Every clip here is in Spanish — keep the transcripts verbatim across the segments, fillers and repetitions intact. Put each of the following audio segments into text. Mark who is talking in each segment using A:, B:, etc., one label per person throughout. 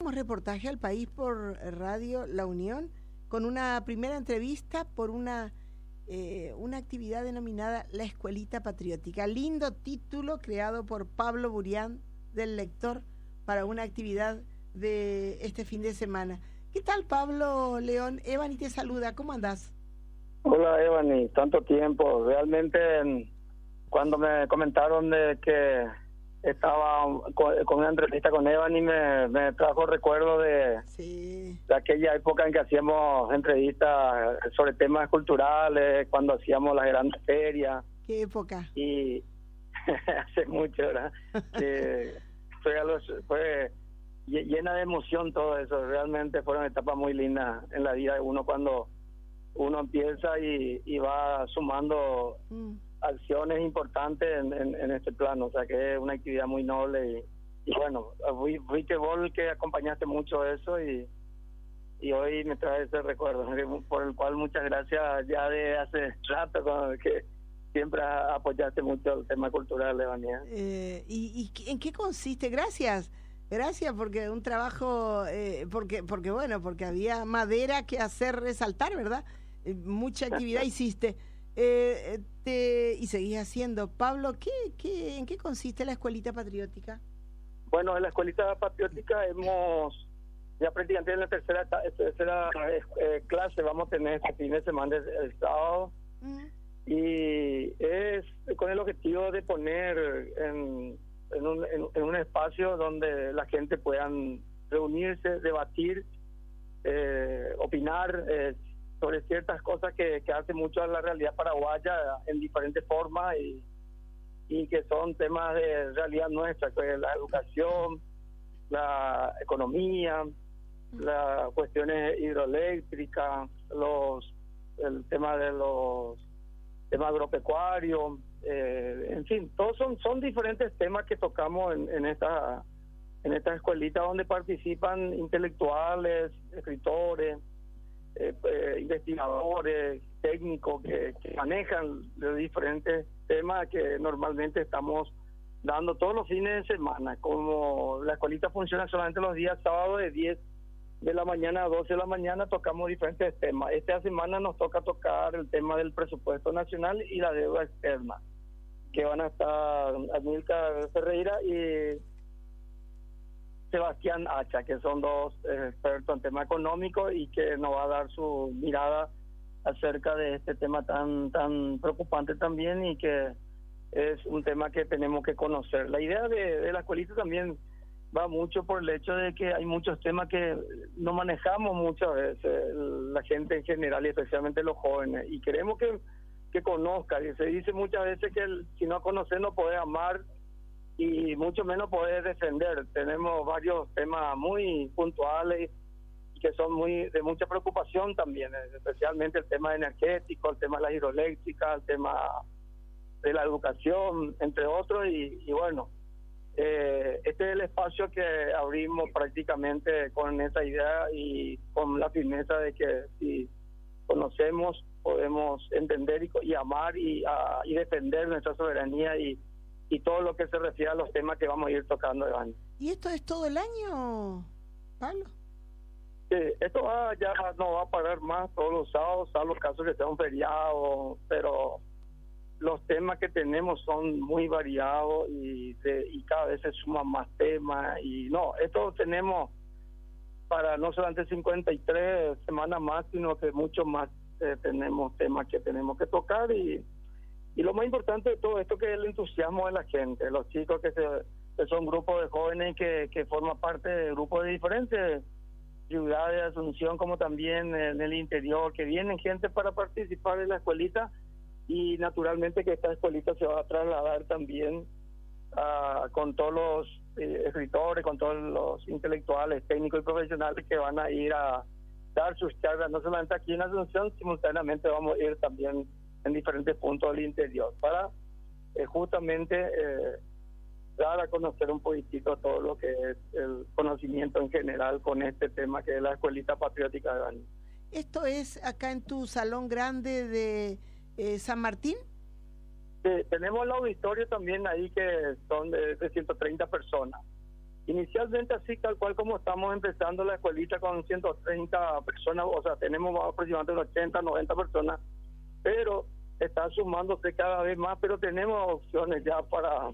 A: hacemos reportaje al país por Radio La Unión con una primera entrevista por una, eh, una actividad denominada La Escuelita Patriótica. Lindo título creado por Pablo Burián del Lector para una actividad de este fin de semana. ¿Qué tal, Pablo León? Evani te saluda, ¿cómo andás?
B: Hola, Evani, tanto tiempo. Realmente cuando me comentaron de que estaba con, con una entrevista con Evani me, me trajo recuerdo de, sí. de aquella época en que hacíamos entrevistas sobre temas culturales, cuando hacíamos las grandes ferias.
A: ¿Qué época?
B: Y hace mucho, ¿verdad? que fue, a los, fue llena de emoción todo eso. Realmente fueron etapas muy lindas en la vida de uno cuando uno empieza y, y va sumando mm. acciones importantes en, en, en este plano, o sea que es una actividad muy noble y, y bueno, fui que vos que acompañaste mucho eso y, y hoy me trae ese recuerdo por el cual muchas gracias ya de hace rato con que siempre apoyaste mucho el tema cultural de Evanía.
A: Eh, ¿y, ¿Y en qué consiste? Gracias. Gracias, porque un trabajo, eh, porque porque bueno, porque había madera que hacer resaltar, ¿verdad? Eh, mucha actividad hiciste eh, te, y seguís haciendo. Pablo, ¿qué, qué, ¿en qué consiste la Escuelita Patriótica?
B: Bueno, en la Escuelita Patriótica hemos, ya prácticamente en la tercera, tercera eh, clase vamos a tener este fin de semana el, el sábado, uh-huh. y es con el objetivo de poner en En un, en, en un espacio donde la gente puedan reunirse, debatir, eh, opinar eh, sobre ciertas cosas que, que hace mucho a la realidad paraguaya en diferentes formas y, y que son temas de realidad nuestra, que es la educación, la economía, las cuestiones hidroeléctricas, los el tema de los temas agropecuarios. Eh, en fin, todos son son diferentes temas que tocamos en, en esta en esta escuelita donde participan intelectuales, escritores, eh, eh, investigadores, técnicos que, que manejan los diferentes temas que normalmente estamos dando todos los fines de semana. Como la escuelita funciona solamente los días sábados de diez de la mañana a doce de la mañana, tocamos diferentes temas. Esta semana nos toca tocar el tema del presupuesto nacional y la deuda externa, que van a estar Amílcar Ferreira y Sebastián Hacha, que son dos eh, expertos en tema económico y que nos va a dar su mirada acerca de este tema tan tan preocupante también y que es un tema que tenemos que conocer. La idea de, de la escuelita también va mucho por el hecho de que hay muchos temas que no manejamos muchas veces la gente en general y especialmente los jóvenes, y queremos que que conozca. Y se dice muchas veces que el, si no conoces no podés amar y mucho menos podés defender. Tenemos varios temas muy puntuales que son muy de mucha preocupación también, especialmente el tema energético, el tema de la hidroeléctrica, el tema de la educación, entre otros, y, y bueno, eh, este es el espacio que abrimos prácticamente con esa idea y con la firmeza de que si conocemos podemos entender y, y amar y, uh, y defender nuestra soberanía y, y todo lo que se refiere a los temas que vamos a ir tocando de año.
A: ¿Y esto es todo el año, Pablo?
B: Sí, esto va, ya no va a parar más todos los sábados, salvo los casos que sea un feriado, pero los temas que tenemos son muy variados y, de, y cada vez se suman más temas. Y no, esto tenemos para no solamente cincuenta y tres semanas más, sino que mucho más. Eh, tenemos temas que tenemos que tocar y, y lo más importante de todo esto que es el entusiasmo de la gente, los chicos que, se, que son grupos de jóvenes que, que forman parte de grupos de diferentes ciudades de Asunción como también en el interior, que vienen gente para participar en la escuelita y naturalmente que esta escuelita se va a trasladar también uh, con todos los eh, escritores, con todos los intelectuales, técnicos y profesionales que van a ir a dar sus charlas, no solamente aquí en Asunción, simultáneamente vamos a ir también en diferentes puntos del interior para eh, justamente eh, dar a conocer un poquitito todo lo que es el conocimiento en general con este tema que es la Escuelita Patriótica de Bani.
A: ¿Esto es acá en tu salón grande de eh, San Martín?
B: Sí, tenemos el auditorio también ahí que son de, de ciento treinta personas Inicialmente así, tal cual como estamos empezando la escuelita con ciento treinta personas, o sea, tenemos aproximadamente ochenta, noventa personas, pero está sumándose cada vez más, pero tenemos opciones ya para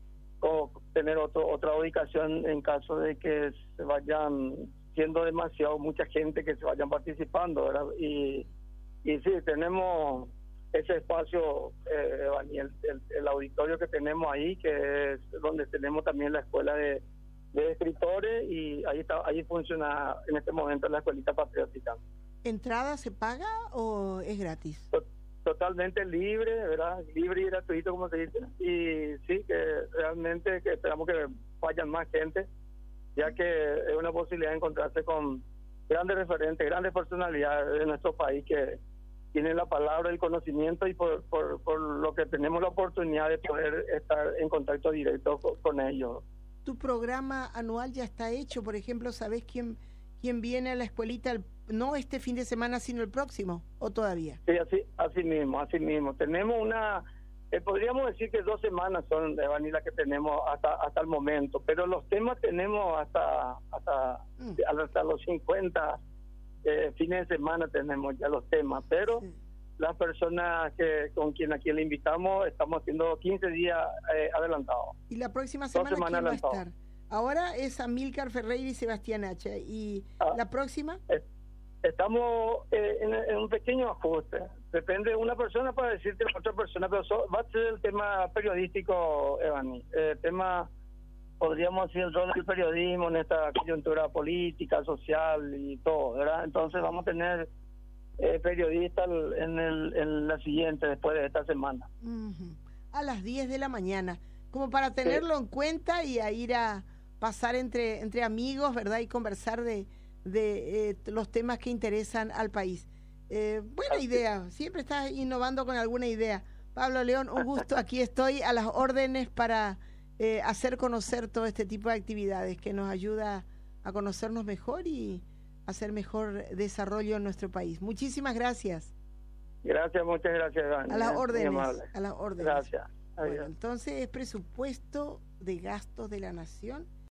B: o, tener otro, otra ubicación en caso de que se vayan siendo demasiado mucha gente que se vayan participando, ¿verdad? Y, y sí, tenemos ese espacio, eh, el, el, el auditorio que tenemos ahí, que es donde tenemos también la escuela de, de escritores, y ahí está, ahí funciona en este momento la escuelita patriótica.
A: ¿Entrada se paga o es gratis?
B: Totalmente libre, ¿verdad? Libre y gratuito, como se dice. Y sí, que realmente que esperamos que vayan más gente, ya que es una posibilidad de encontrarse con grandes referentes, grandes personalidades de nuestro país que tienen la palabra, el conocimiento, y por, por, por lo que tenemos la oportunidad de poder estar en contacto directo con, con ellos.
A: ¿Tu programa anual ya está hecho? Por ejemplo, ¿sabés quién, quién viene a la escuelita, el, no este fin de semana, sino el próximo, o todavía?
B: Sí, así, así mismo, así mismo. Tenemos una... Eh, podríamos decir que dos semanas son de Vanilla que tenemos hasta hasta el momento, pero los temas tenemos hasta hasta, mm. hasta los cincuenta eh, fines de semana tenemos ya los temas, pero sí. Las personas que con quien a quien le invitamos estamos haciendo quince días eh, adelantados.
A: ¿Y la próxima semana quién va a estar? Ahora es Amílcar Ferreira y Sebastián Hacha. ¿Y ah, la próxima?
B: Es, Estamos eh, en, en un pequeño ajuste. Depende de una persona para decirte a otra persona, pero so, va a ser el tema periodístico, Evani. El eh, tema, podríamos decir, el rol del periodismo en esta coyuntura política, social y todo, ¿verdad? Entonces vamos a tener eh, periodistas en, el, en la siguiente, después de esta semana.
A: Uh-huh. A las diez de la mañana, como para tenerlo sí. en cuenta y a ir a pasar entre, entre amigos, ¿verdad? Y conversar de... de eh, los temas que interesan al país. Eh, buena idea, siempre estás innovando con alguna idea. Pablo León, un gusto, aquí estoy a las órdenes para eh, hacer conocer todo este tipo de actividades que nos ayuda a conocernos mejor y hacer mejor desarrollo en nuestro país. Muchísimas gracias.
B: Gracias, muchas gracias, Dani.
A: A las órdenes, a las órdenes.
B: Gracias.
A: Bueno, entonces es presupuesto de gastos de la Nación